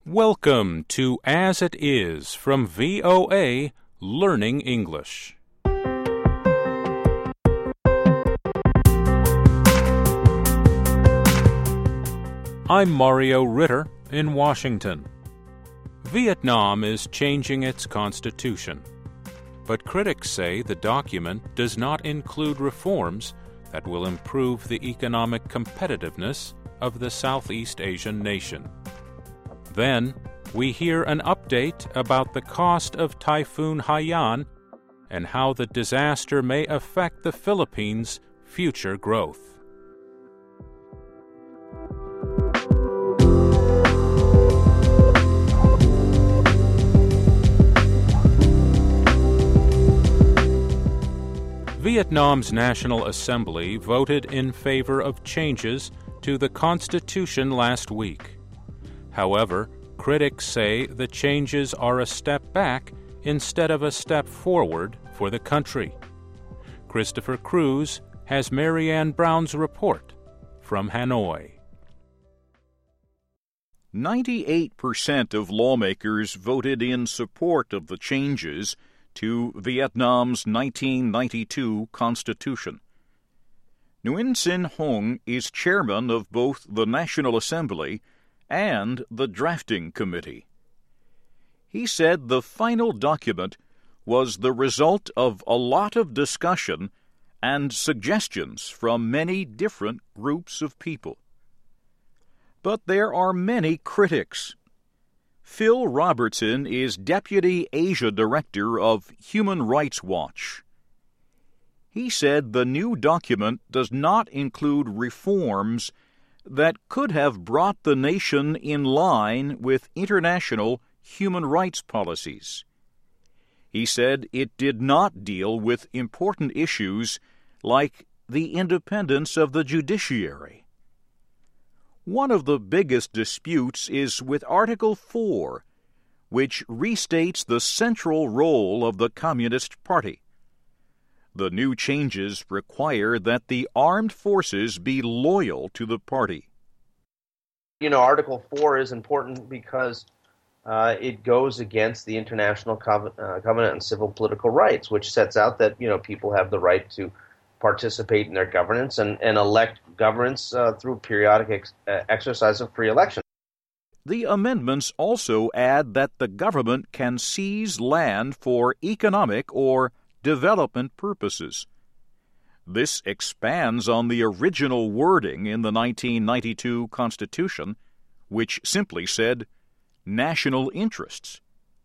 Welcome to As It Is from VOA Learning English. I'm Mario Ritter in Washington. Vietnam is changing its constitution, but critics say the document does not include reforms that will improve the economic competitiveness of the Southeast Asian nation. Then, we hear an update about the cost of Typhoon Haiyan and how the disaster may affect the Philippines' future growth. Vietnam's National Assembly voted in favor of changes to the Constitution last week. However, critics say the changes are a step back instead of a step forward for the country. Christopher Cruz has Marianne Brown's report from Hanoi. 98% of lawmakers voted in support of the changes to Vietnam's 1992 Constitution. Nguyen Sinh Hung is chairman of both the National Assembly and the drafting committee. He said the final document was the result of a lot of discussion and suggestions from many different groups of people. But there are many critics. Phil Robertson is Deputy Asia Director of Human Rights Watch. He said the new document does not include reforms that could have brought the nation in line with international human rights policies. He said it did not deal with important issues like the independence of the judiciary. One of the biggest disputes is with Article 4, which restates the central role of the Communist Party. The new changes require that the armed forces be loyal to the party. Article 4 is important because it goes against the International Covenant on Civil Political Rights, which sets out that, people have the right to participate in their governance and elect governments through periodic exercise of free election. The amendments also add that the government can seize land for economic or development purposes. This expands on the original wording in the 1992 Constitution, which simply said national interests.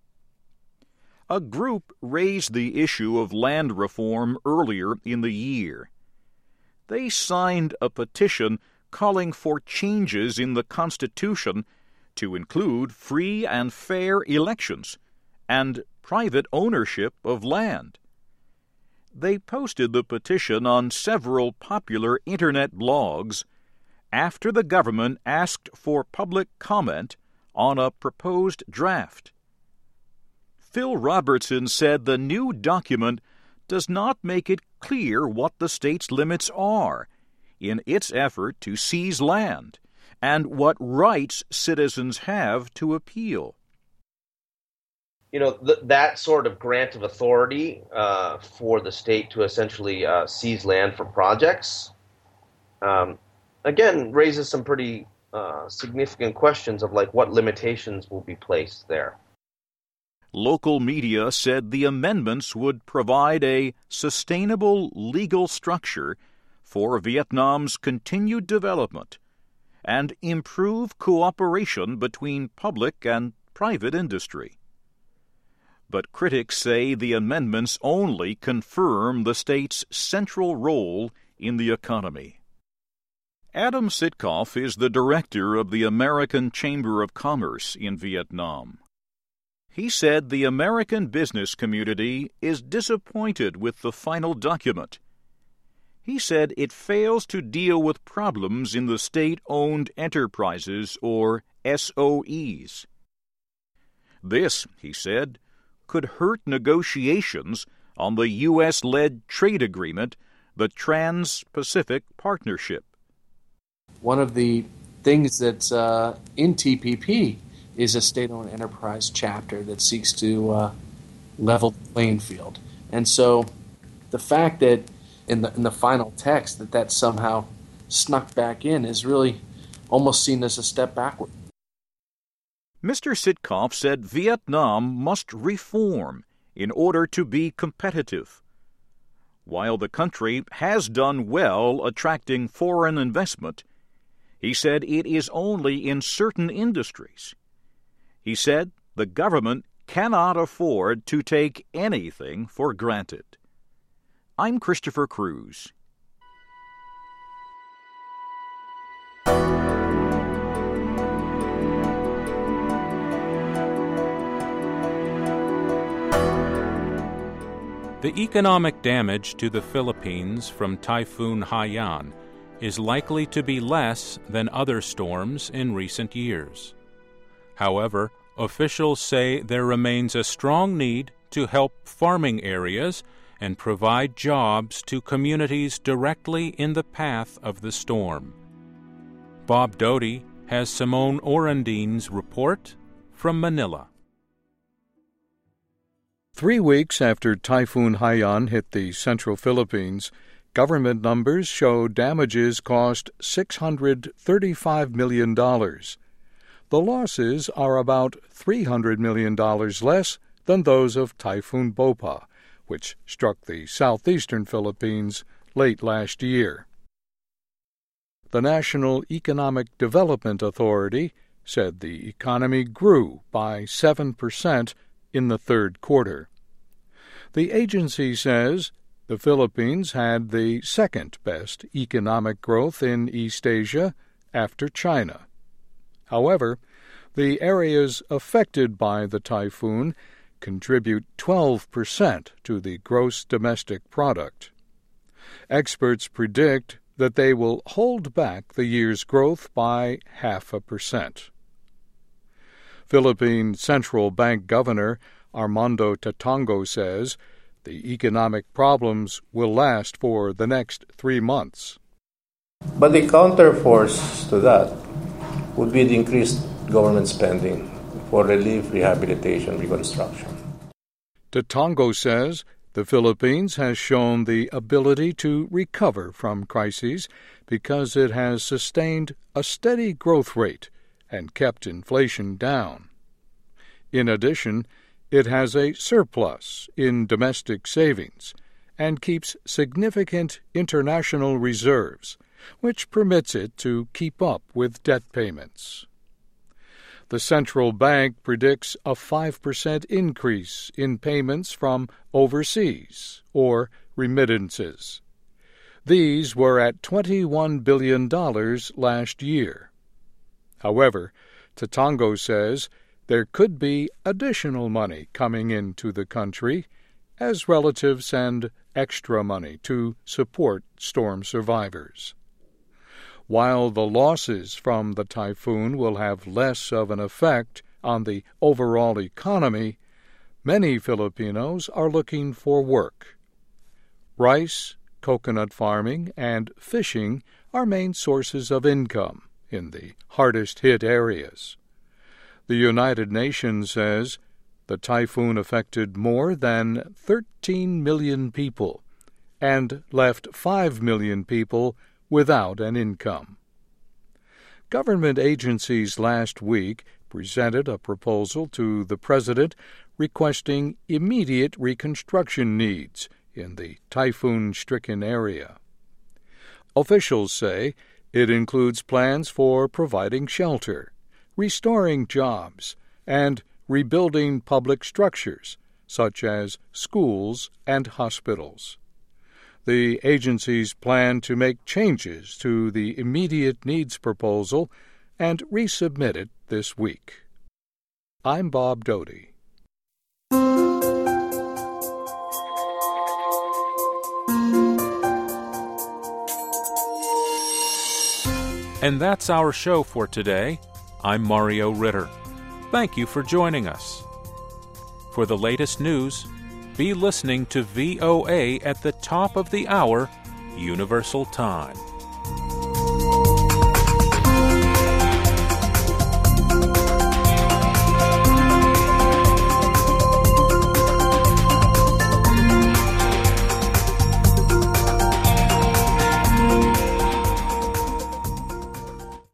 A group raised the issue of land reform earlier in the year. They signed a petition calling for changes in the Constitution to include free and fair elections and private ownership of land. They posted the petition on several popular Internet blogs after the government asked for public comment on a proposed draft. Phil Robertson said the new document does not make it clear what the state's limits are in its effort to seize land and what rights citizens have to appeal. That sort of grant of authority for the state to essentially seize land for projects, again, raises some pretty significant questions of what limitations will be placed there. Local media said the amendments would provide a sustainable legal structure for Vietnam's continued development and improve cooperation between public and private industry. But critics say the amendments only confirm the state's central role in the economy. Adam Sitkoff is the director of the American Chamber of Commerce in Vietnam. He said the American business community is disappointed with the final document. He said it fails to deal with problems in the state-owned enterprises, or SOEs. This, he said, could hurt negotiations on the U.S.-led trade agreement, the Trans-Pacific Partnership. One of the things that's in TPP is a state-owned enterprise chapter that seeks to level the playing field. And so the fact that in the final text that somehow snuck back in is really almost seen as a step backward. Mr. Sitkoff said Vietnam must reform in order to be competitive. While the country has done well attracting foreign investment, he said it is only in certain industries. He said the government cannot afford to take anything for granted. I'm Christopher Cruz. The economic damage to the Philippines from Typhoon Haiyan is likely to be less than other storms in recent years. However, officials say there remains a strong need to help farming areas and provide jobs to communities directly in the path of the storm. Bob Doty has Simone Orendine's report from Manila. 3 weeks after Typhoon Haiyan hit the central Philippines, government numbers show damages cost $635 million. The losses are about $300 million less than those of Typhoon Bopa, which struck the southeastern Philippines late last year. The National Economic Development Authority said the economy grew by 7% in the third quarter. The agency says the Philippines had the second-best economic growth in East Asia after China. However, the areas affected by the typhoon contribute 12% to the gross domestic product. Experts predict that they will hold back the year's growth by 0.5%. Philippine Central Bank Governor Armando Tatango says the economic problems will last for the next 3 months. But the counterforce to that would be the increased government spending for relief, rehabilitation, reconstruction. Tatango says the Philippines has shown the ability to recover from crises because it has sustained a steady growth rate and kept inflation down. In addition, it has a surplus in domestic savings and keeps significant international reserves, which permits it to keep up with debt payments. The central bank predicts a 5% increase in payments from overseas, or remittances. These were at $21 billion last year. However, Tatango says there could be additional money coming into the country as relatives send extra money to support storm survivors. While the losses from the typhoon will have less of an effect on the overall economy, many Filipinos are looking for work. Rice, coconut farming, and fishing are main sources of income in the hardest-hit areas. The United Nations says the typhoon affected more than 13 million people and left 5 million people without an income. Government agencies last week presented a proposal to the President requesting immediate reconstruction needs in the typhoon-stricken area. Officials say it includes plans for providing shelter, restoring jobs, and rebuilding public structures, such as schools and hospitals. The agencies plan to make changes to the immediate needs proposal and resubmit it this week. I'm Bob Doty. And that's our show for today. I'm Mario Ritter. Thank you for joining us. For the latest news, be listening to VOA at the top of the hour, Universal Time.